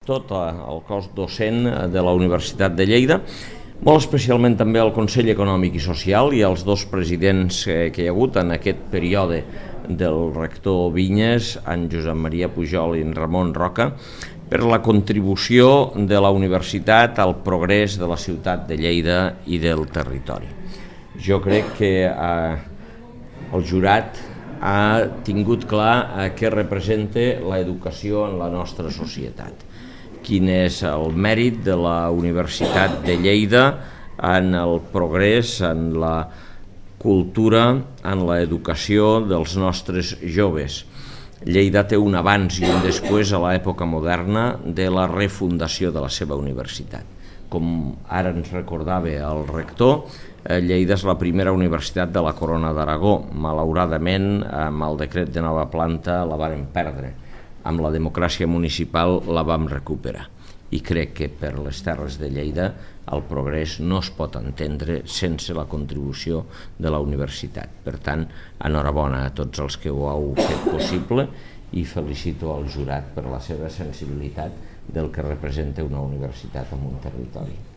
tot el cos docent de la Universitat de Lleida, molt especialment també al Consell Econòmic i Social i als dos presidents que hi ha hagut en aquest període del rector Vinyes, en Josep Maria Pujol i en Ramon Roca, per la contribució de la universitat al progrés de la ciutat de Lleida i del territori. Jo crec que el jurat ha tingut clar què representa l'educació en la nostra societat, quin és el mèrit de la Universitat de Lleida en el progrés, en la cultura, en l'educació dels nostres joves. Lleida té un abans i un després a l'època moderna de la refundació de la seva universitat. Com ara ens recordava el rector, Lleida és la primera universitat de la Corona d'Aragó. Malauradament, amb el decret de nova planta la vàrem perdre. Amb la democràcia municipal la vam recuperar. I crec que per les terres de Lleida el progrés no es pot entendre sense la contribució de la universitat. Per tant, enhorabona a tots els que ho heu fet possible i felicito al jurat per la seva sensibilitat del que representa una universitat en un territori.